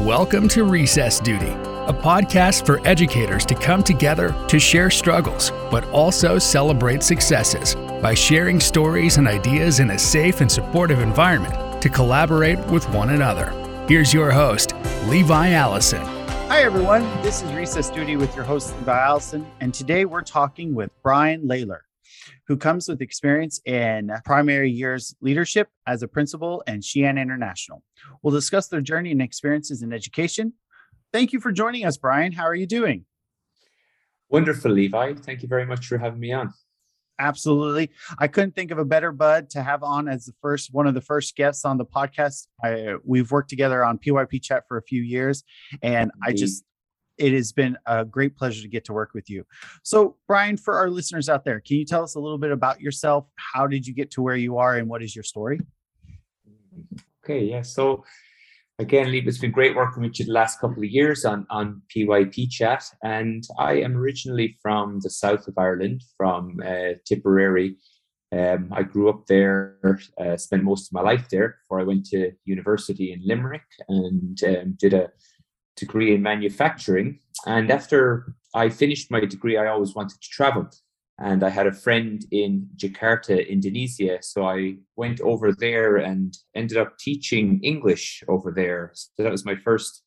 Welcome to Recess Duty, a podcast for educators to come together to share struggles, but also celebrate successes by sharing stories and ideas in a safe and supportive environment to collaborate with one another. Here's your host, Levi Allison. Hi, everyone. This is Recess Duty with your host, Levi Allison, and today we're talking with Brian Layler, who comes with experience in primary years leadership as a principal and Sheehan International. We'll discuss their journey and experiences in education. Thank you for joining us, Brian. How are you doing? Wonderful, Levi. Thank you very much for having me on. Absolutely. I couldn't think of a better bud to have on as one of the first guests on the podcast. We've worked together on PYP Chat for a few years, and it has been a great pleasure to get to work with you. So, Brian, for our listeners out there, can you tell us a little bit about yourself? How did you get to where you are, and what is your story? Okay, yeah. So, again, Lee, it's been great working with you the last couple of years on PYP Chat. And I am originally from the south of Ireland, from Tipperary. I grew up there, spent most of my life there before I went to university in Limerick and did a degree in manufacturing. And after I finished my degree, I always wanted to travel. And I had a friend in Jakarta, Indonesia. So I went over there and ended up teaching English over there. So that was my first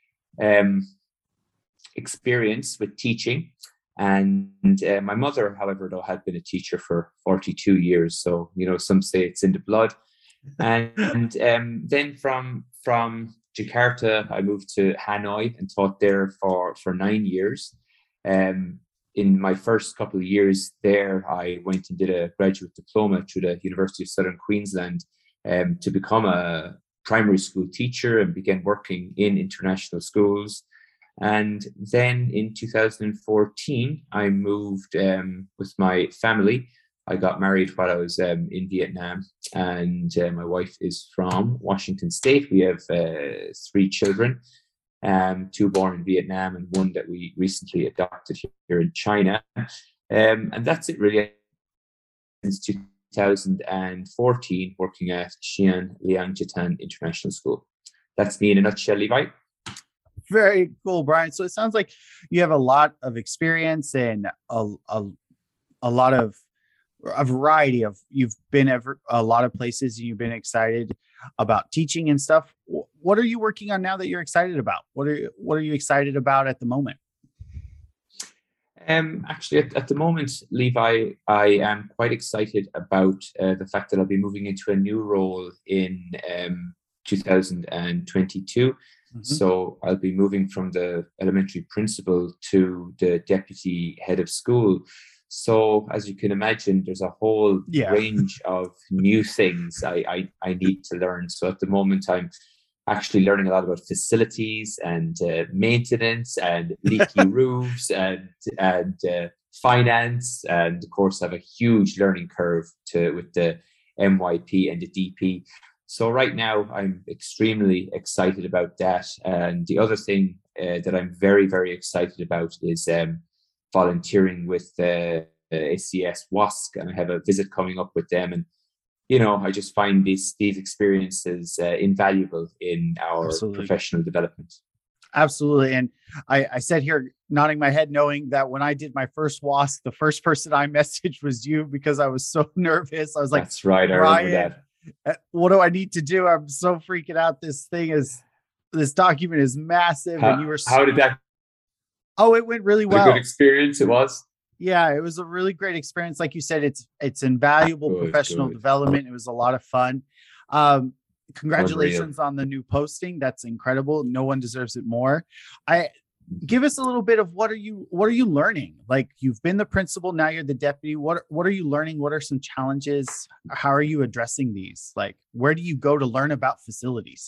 experience with teaching. And my mother, however, though, had been a teacher for 42 years. So, some say it's in the blood. And then from Jakarta, I moved to Hanoi and taught there for 9 years. In my first couple of years there, I went and did a graduate diploma through the University of Southern Queensland to become a primary school teacher and began working in international schools. And then in 2014, I moved with my family. I got married while I was in Vietnam, and my wife is from Washington State. We have 3 children. 2 born in Vietnam and 1 that we recently adopted here in China. And that's it really. Since 2014, working at Xi'an Liangjitan International School. That's me in a nutshell, Levi. Very cool, Brian. So it sounds like you have a lot of experience and a lot of a variety of, you've been a lot of places and you've been excited about teaching and stuff. What are you working on now that you're excited about? What are you excited about at the moment? Actually, at the moment, Levi, I am quite excited about the fact that I'll be moving into a new role in 2022. Mm-hmm. So I'll be moving from the elementary principal to the deputy head of school. So as you can imagine, there's a whole range of new things I need to learn. So at the moment, I'm actually learning a lot about facilities and maintenance and leaky roofs and finance. And of course, I have a huge learning curve with the MYP and the DP. So right now, I'm extremely excited about that. And the other thing that I'm very, very excited about is volunteering with ACS WASC, and I have a visit coming up with them. And I just find these experiences invaluable in our professional development. Absolutely. And I sat here nodding my head, knowing that when I did my first WASC, the first person I messaged was you, because I was so nervous. I was like, "That's right, I remember that. What do I need to do? I'm so freaking out. This document is massive." And you were how did that? Oh, it went really well. A good experience it was. Yeah, it was a really great experience. Like you said, it's invaluable professional development. It was a lot of fun. Congratulations on the new posting. That's incredible. No one deserves it more. Give us a little bit of what are you learning? Like, you've been the principal, now you're the deputy. What are you learning? What are some challenges? How are you addressing these? Like, where do you go to learn about facilities?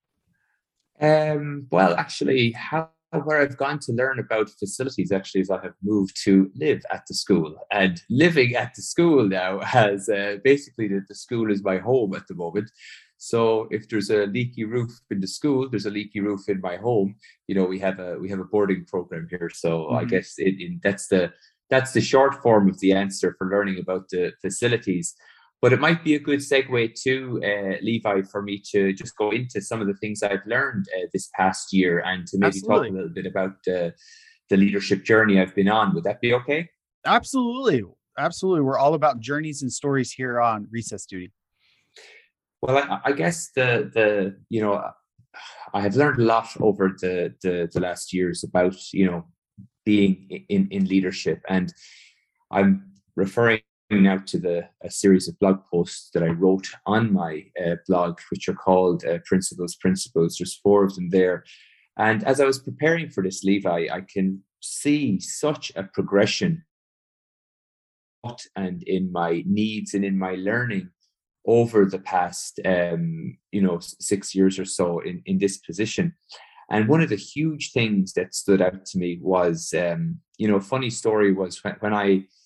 Well, actually, where I've gone to learn about facilities actually is I have moved to live at the school, and living at the school now has basically the school is my home at the moment. So if there's a leaky roof in the school, there's a leaky roof in my home. We have a boarding program here. So I guess that's the short form of the answer for learning about the facilities. But it might be a good segue to Levi for me to just go into some of the things I've learned this past year, and to maybe talk a little bit about the leadership journey I've been on. Would that be okay? Absolutely. Absolutely. We're all about journeys and stories here on Recess Duty. Well, I guess the I have learned a lot over the last years about, being in leadership, and I'm referring now to a series of blog posts that I wrote on my blog, which are called Principles. There's 4 of them there. And as I was preparing for this, Levi, I can see such a progression and in my needs and in my learning over the past 6 years or so in this position. And one of the huge things that stood out to me was, funny story was when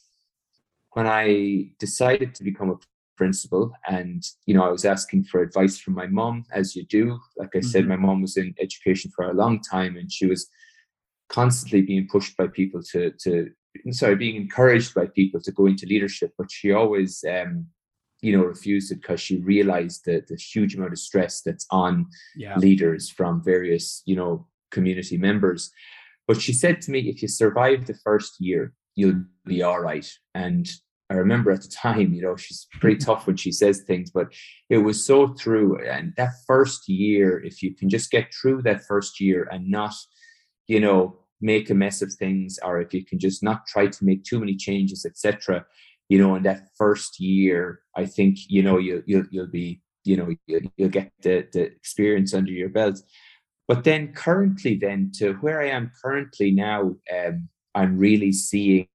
I decided to become a principal, and I was asking for advice from my mom, as you do. Like I said, my mom was in education for a long time, and she was constantly being pushed by people being encouraged by people to go into leadership, but she always refused it because she realized the huge amount of stress that's on leaders from various community members. But she said to me, if you survive the first year, you'll be all right. And I remember at the time, she's pretty tough when she says things, but it was so true. And that first year, if you can just get through that first year and not, make a mess of things, or if you can just not try to make too many changes, etc., in that first year, I think, you'll be, you'll get the experience under your belt. But then currently to where I am currently now, I'm really seeing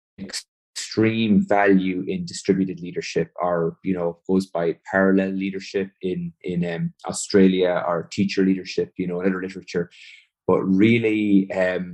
extreme value in distributed leadership, or goes by parallel leadership in Australia, or teacher leadership, in other literature. But really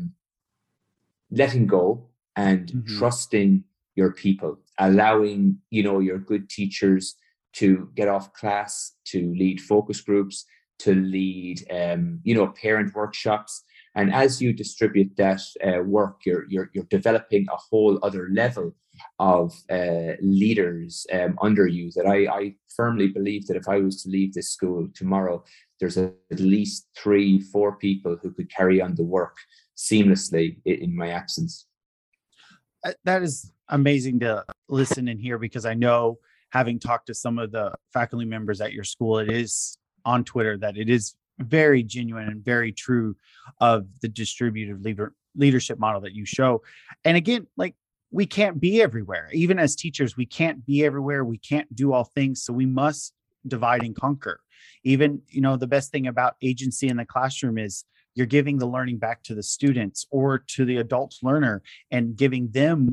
letting go and trusting your people, allowing your good teachers to get off class, to lead focus groups, to lead parent workshops. And as you distribute that work, you're developing a whole other level of leaders under you, that I firmly believe that if I was to leave this school tomorrow, there's at least 3-4 people who could carry on the work seamlessly in my absence. That is amazing to listen and hear, because I know, having talked to some of the faculty members at your school, it is on Twitter that it is very genuine and very true of the distributed leadership model that you show. And again, like, we can't be everywhere. Even as teachers, we can't be everywhere. We can't do all things. So we must divide and conquer. Even, the best thing about agency in the classroom is you're giving the learning back to the students or to the adult learner, and giving them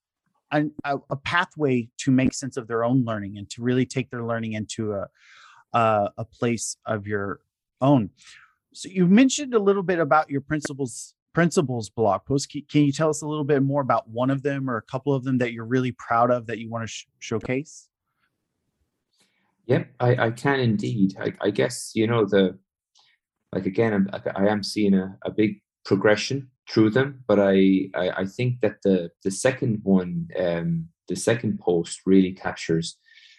a pathway to make sense of their own learning, and to really take their learning into a place of your own. So you mentioned a little bit about your principles blog post. Can you tell us a little bit more about one of them, or a couple of them, that you're really proud of, that you want to showcase? Yep, I can indeed. I guess, again, I am seeing a big progression through them, but I think that the second one, the second post, really captures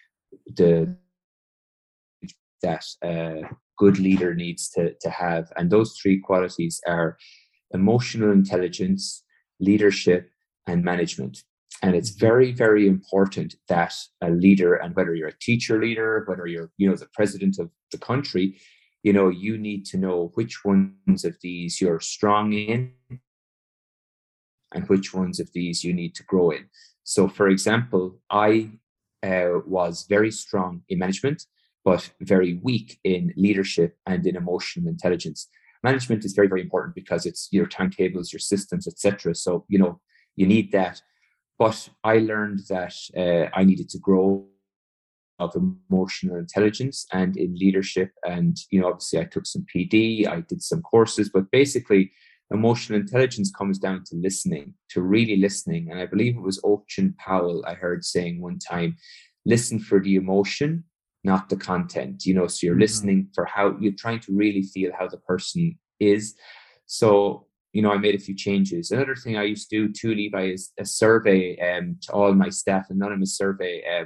that good leader needs to have. And those 3 qualities are emotional intelligence, leadership, and management. And it's very, very important that a leader, and whether you're a teacher leader, whether you're, the president of the country, you need to know which ones of these you're strong in and which ones of these you need to grow in. So, for example, I was very strong in management, but very weak in leadership and in emotional intelligence. Management is very, very important because it's your timetables, your systems, etc. So, you need that. But I learned that I needed to grow of emotional intelligence and in leadership. And, obviously I took some PD, I did some courses, but basically emotional intelligence comes down to listening, to really listening. And I believe it was Ocean Powell I heard saying one time, listen for the emotion, not the content, so you're listening for how you're trying to really feel how the person is. So, I made a few changes. Another thing I used to do too, Levi, is a survey to all my staff, anonymous survey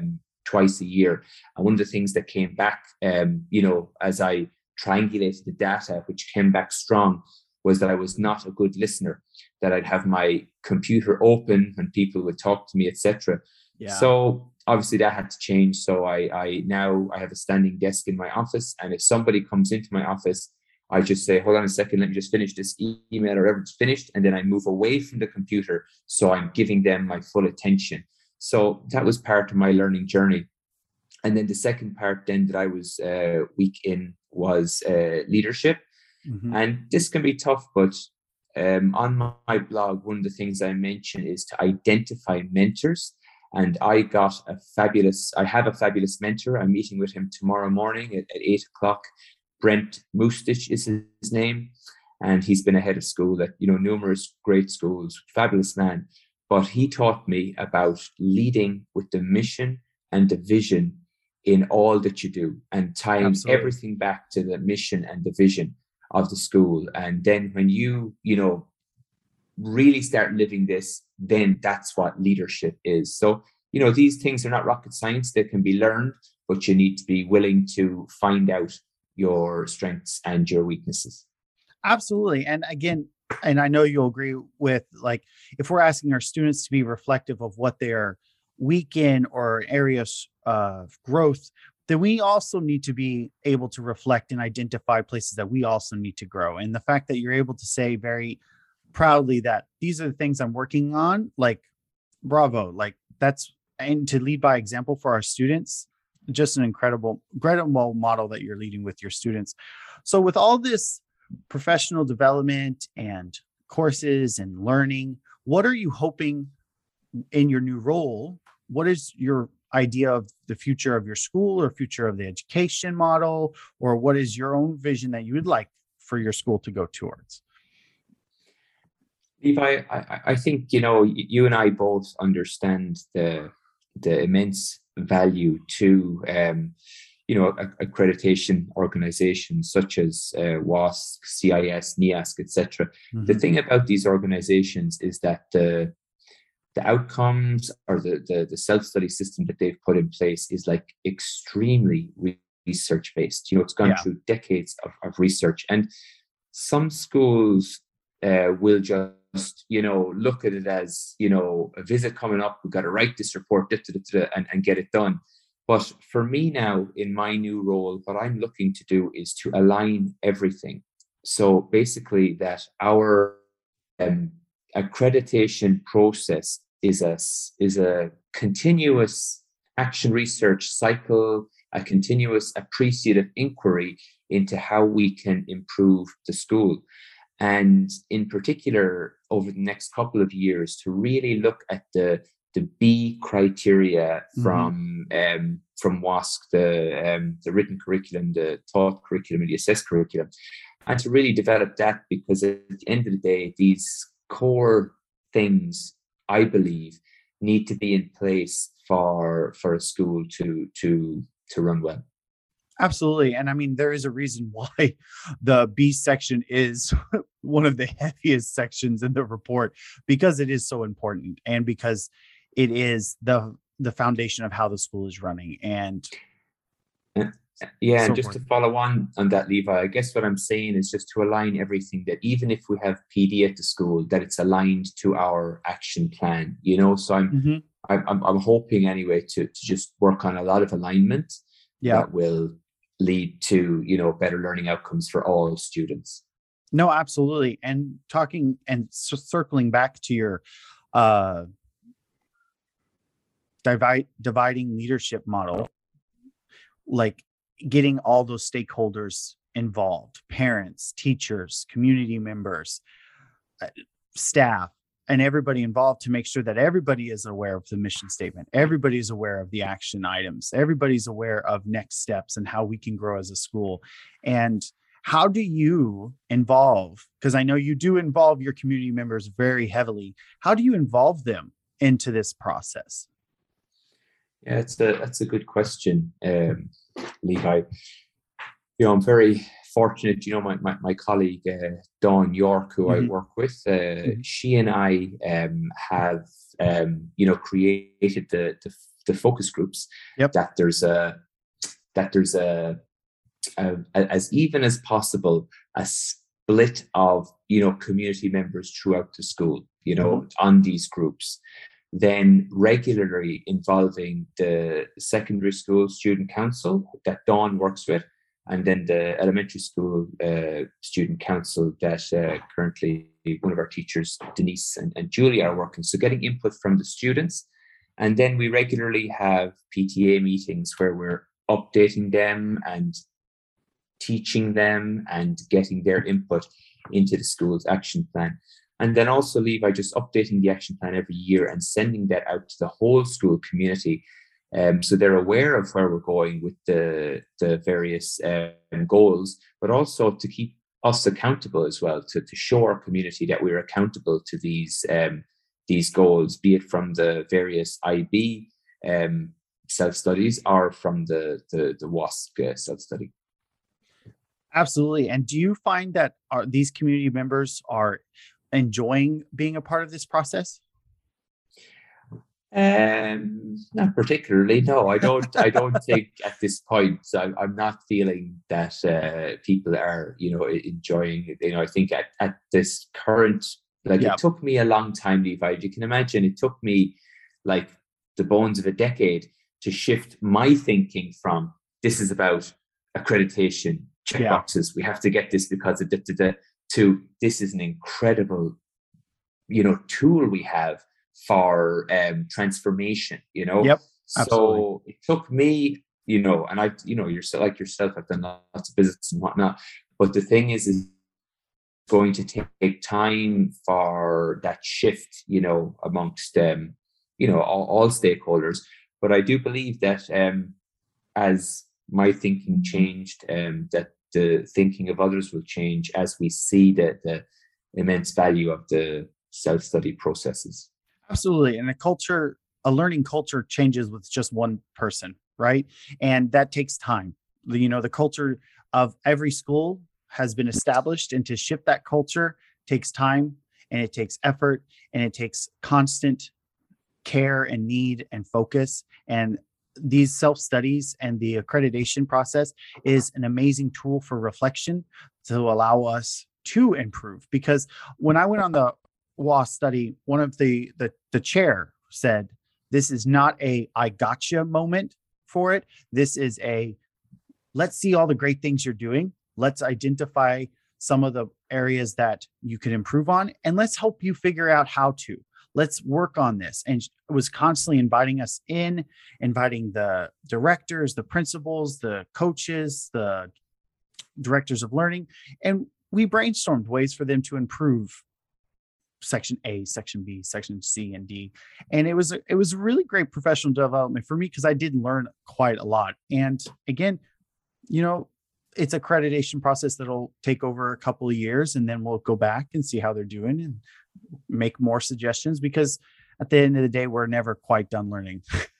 twice a year. And one of the things that came back, as I triangulated the data, which came back strong, was that I was not a good listener, that I'd have my computer open when people would talk to me, etc. Yeah. So obviously that had to change. So I now have a standing desk in my office. And if somebody comes into my office, I just say, hold on a second, let me just finish this email or whatever it's finished. And then I move away from the computer. So I'm giving them my full attention. So that was part of my learning journey. And then the second part then that I was weak in was leadership. Mm-hmm. And this can be tough, but on my blog, one of the things I mention is to identify mentors. And I have a fabulous mentor. I'm meeting with him tomorrow morning at 8:00. Brent Mustich is his name. And he's been a head of school at, numerous great schools, fabulous man. But he taught me about leading with the mission and the vision in all that you do, and tying Absolutely. everything back to the mission and the vision of the school. And then when you really start living this, then that's what leadership is. So, these things are not rocket science. They can be learned, but you need to be willing to find out your strengths and your weaknesses. Absolutely. And again, and I know you'll agree with, like, if we're asking our students to be reflective of what they are weak in or areas of growth, then we also need to be able to reflect and identify places that we also need to grow. And the fact that you're able to say very proudly that these are the things I'm working on, like, bravo, like and to lead by example for our students, just an incredible model that you're leading with your students. So with all this professional development and courses and learning, what are you hoping in your new role? What is your idea of the future of your school or future of the education model, or what is your own vision that you would like for your school to go towards? Levi, I think, you and I both understand the immense value to, accreditation organizations such as WASC, CIS, NEASC, etc. Mm-hmm. The thing about these organizations is that the outcomes or the self-study system that they've put in place is like extremely research-based. It's gone through decades of research. And some schools will just, look at it as, a visit coming up, we've got to write this report and get it done. But for me now, in my new role, what I'm looking to do is to align everything. So basically that our accreditation process is a continuous action research cycle, a continuous appreciative inquiry into how we can improve the school. And in particular, over the next couple of years, to really look at the B criteria from WASC, the written curriculum, the taught curriculum, and the assessed curriculum, and to really develop that, because at the end of the day, these core things, I believe, need to be in place for a school to run well. Absolutely. And I mean, there is a reason why the B section is one of the heaviest sections in the report, because it is so important and because it is the foundation of how the school is running. And and just to follow on that, Levi, I guess what I'm saying is just to align everything, that even if we have PD at the school, that it's aligned to our action plan, So I'm hoping anyway to just work on a lot of alignment that will lead to, better learning outcomes for all students. No, absolutely. And talking and circling back to your dividing leadership model, like getting all those stakeholders involved, parents, teachers, community members, staff, and everybody involved, to make sure that everybody is aware of the mission statement. Everybody is aware of the action items. Everybody's aware of next steps and how we can grow as a school. And how do you involve, because I know you do involve your community members very heavily, how do you involve them into this process? Yeah, that's a good question, Levi. I'm very fortunate. My colleague Dawn York, who I work with, she and I have created the focus groups, Yep. that there's a as even as possible a split of, you know, community members throughout the school, you know, on these groups. Then regularly involving the secondary school student council that Dawn works with, and then the elementary school student council that currently one of our teachers, Denise and Julie, are working. So getting input from the students. And then we regularly have PTA meetings where we're updating them and teaching them and getting their input into the school's action plan. And then also, Levi, just updating the action plan every year and sending that out to the whole school community. So they're aware of where we're going with the various goals, but also to keep us accountable as well, to show our community that we're accountable to these goals, be it from the various IB self-studies or from the WASC self-study. Absolutely. And do you find that these community members are enjoying being a part of this process? Not particularly. No, I don't think at this point. I'm not feeling that people are, you know, enjoying it. You know, I think at this current, like, it took me a long time, Levi. You can imagine it took me like the bones of a decade to shift my thinking from this is about accreditation, checkboxes. We have to get this because of to this is an incredible, you know, tool we have for transformation, you know. Yep, absolutely. So it took me, you know, and yourself, like yourself, I've done lots of visits and whatnot, but the thing is going to take time for that shift, you know, amongst you know, all stakeholders. But I do believe that as my thinking changed, that the thinking of others will change as we see the immense value of the self-study processes. Absolutely. And a learning culture changes with just one person, right? And that takes time. You know, the culture of every school has been established, and to shift that culture takes time, and it takes effort, and it takes constant care and need and focus. And these self-studies and the accreditation process is an amazing tool for reflection to allow us to improve. Because when I went on the WASC study, one of the chair said, this is not a I gotcha moment for it. This is a let's see all the great things you're doing. Let's identify some of the areas that you could improve on, and let's help you figure out how to. Let's work on this. And it was constantly inviting us in, inviting the directors, the principals, the coaches, the directors of learning. And we brainstormed ways for them to improve section A, section B, section C, and D. And it was really great professional development for me, because I did learn quite a lot. And again, you know, it's accreditation process that'll take over a couple of years, and then we'll go back and see how they're doing and make more suggestions, because at the end of the day, we're never quite done learning.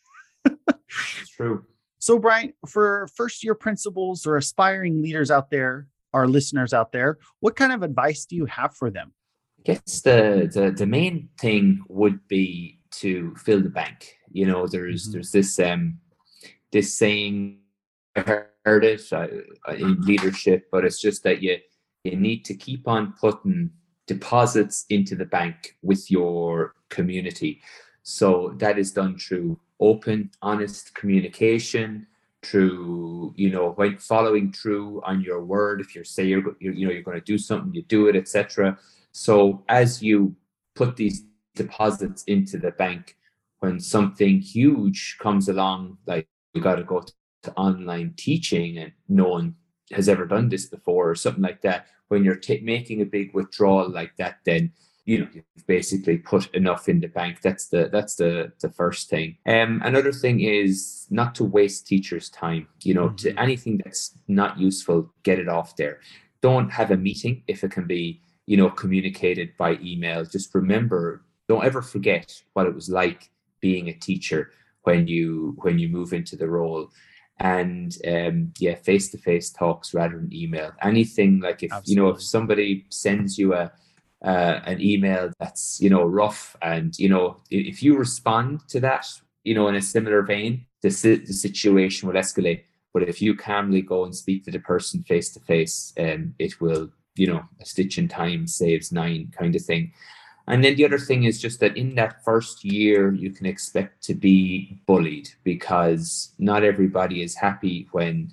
It's true. So Brian, for first year principals or aspiring leaders out there, our listeners out there, what kind of advice do you have for them? I guess the main thing would be to fill the bank. You know, there's this this saying, I heard it in leadership, but it's just that you need to keep on putting deposits into the bank with your community. So that is done through open, honest communication, through, you know, when following through on your word. If you say you're going to do something, you do it, etc. So as you put these deposits into the bank, when something huge comes along, like you got to go to online teaching and no one has ever done this before or something like that, when you're making a big withdrawal like that, then you know you've basically put enough in the bank. That's the first thing. Another thing is not to waste teachers' time. You know, to anything that's not useful, get it off there. Don't have a meeting if it can be, you know, communicated by email. Just remember, don't ever forget what it was like being a teacher when you move into the role. And face-to-face talks rather than email. Anything like if Absolutely. You know, if somebody sends you an email that's, you know, rough, and you know, if you respond to that in a similar vein, the situation will escalate. But if you calmly go and speak to the person face to face, it will, a stitch in time saves nine kind of thing. And then the other thing is just that in that first year, you can expect to be bullied, because not everybody is happy when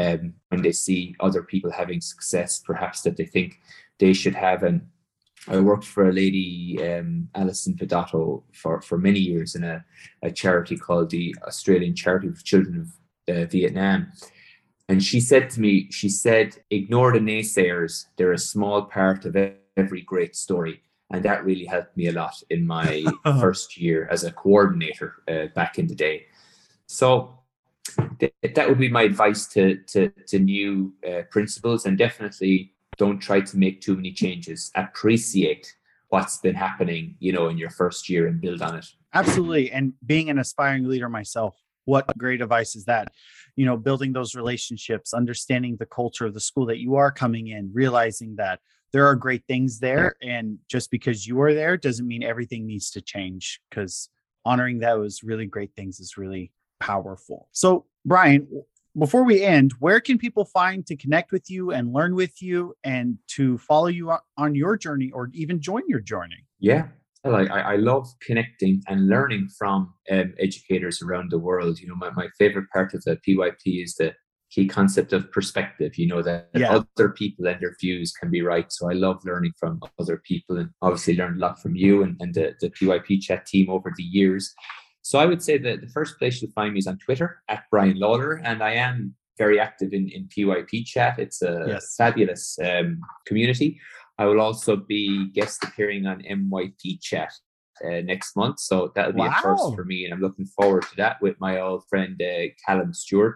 they see other people having success, perhaps that they think they should have. And I worked for a lady, Alison Pedato, for many years in a charity called the Australian Charity for Children of Vietnam. And she said to me, ignore the naysayers. They're a small part of every great story. And that really helped me a lot in my first year as a coordinator back in the day. So that would be my advice to new principals, and definitely don't try to make too many changes. Appreciate what's been happening, in your first year and build on it. Absolutely. And being an aspiring leader myself, what great advice is that? Building those relationships, understanding the culture of the school that you are coming in, realizing that there are great things there. And just because you are there doesn't mean everything needs to change, because honoring those really great things is really powerful. So, Brian, before we end, where can people find to connect with you and learn with you and to follow you on your journey, or even join your journey? Yeah. I love connecting and learning from educators around the world. My favorite part of the PYP is the key concept of perspective, that other people and their views can be right. So I love learning from other people, and obviously learned a lot from you and the PYP chat team over the years. So I would say that the first place you'll find me is on Twitter at Brian Lawler, and I am very active in PYP chat. It's a fabulous community. I will also be guest appearing on MYP chat next month. So that'll be a first for me, and I'm looking forward to that with my old friend Callum Stewart.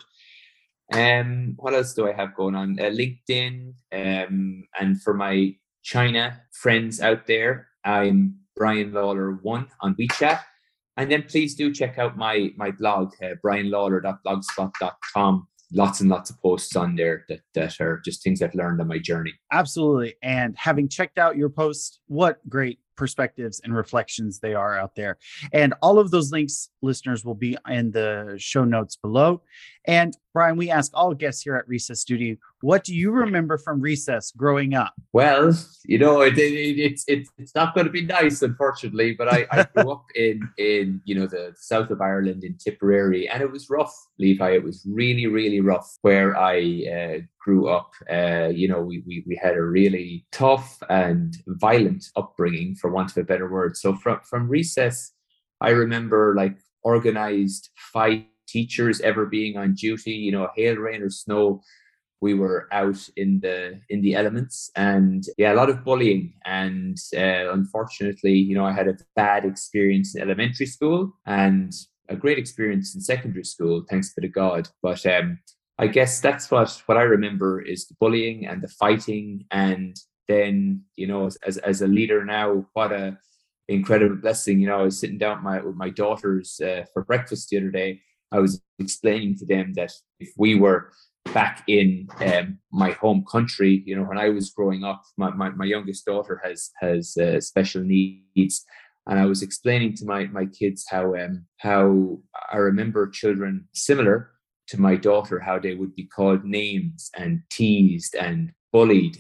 What else do I have going on? LinkedIn, and for my China friends out there, I'm Brian Lawler 1 on WeChat. And then please do check out my blog, brianlawler.blogspot.com. Lots and lots of posts on there that are just things I've learned on my journey. Absolutely. And having checked out your posts, what great perspectives and reflections they are out there. And all of those links, listeners, will be in the show notes below. And Brian, we ask all guests here at Recess Duty, what do you remember from recess growing up? Well, it's not going to be nice, unfortunately, but I grew up in the south of Ireland in Tipperary, and it was rough, Levi. It was really, really rough where I grew up. We had a really tough and violent upbringing, for want of a better word. So from recess, I remember organized fight, teachers ever being on duty, hail, rain or snow. We were out in the elements, and a lot of bullying. And unfortunately, I had a bad experience in elementary school and a great experience in secondary school, thanks be to God. But I guess that's what I remember is the bullying and the fighting. And then, as a leader now, what a incredible blessing. I was sitting down with my daughters for breakfast the other day. I was explaining to them that if we were back in my home country, when I was growing up, my youngest daughter has special needs. And I was explaining to my kids how I remember children similar to my daughter, how they would be called names and teased and bullied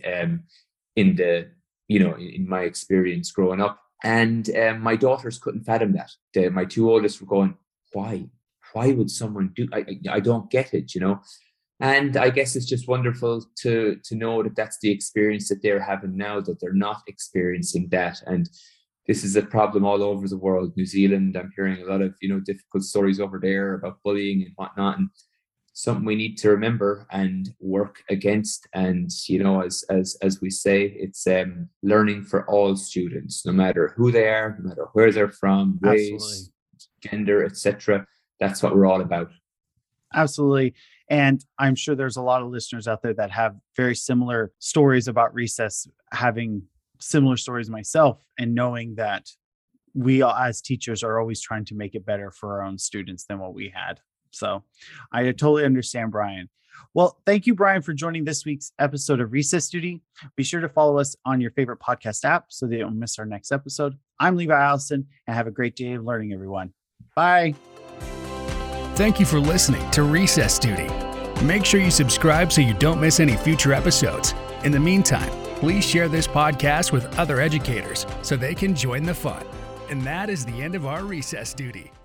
in my experience growing up. And my daughters couldn't fathom that. My two oldest were going, why would someone do? I don't get it, And I guess it's just wonderful to know that that's the experience that they're having now, that they're not experiencing that. And this is a problem all over the world. New Zealand, I'm hearing a lot of, difficult stories over there about bullying and whatnot. And something we need to remember and work against. And, as we say, it's learning for all students, no matter who they are, no matter where they're from, race, gender, etc. That's what we're all about. Absolutely. And I'm sure there's a lot of listeners out there that have very similar stories about recess, having similar stories myself, and knowing that we as teachers are always trying to make it better for our own students than what we had. So I totally understand, Brian. Well, thank you, Brian, for joining this week's episode of Recess Duty. Be sure to follow us on your favorite podcast app so that you don't miss our next episode. I'm Levi Allison, and have a great day of learning, everyone. Bye. Thank you for listening to Recess Duty. Make sure you subscribe so you don't miss any future episodes. In the meantime, please share this podcast with other educators so they can join the fun. And that is the end of our Recess Duty.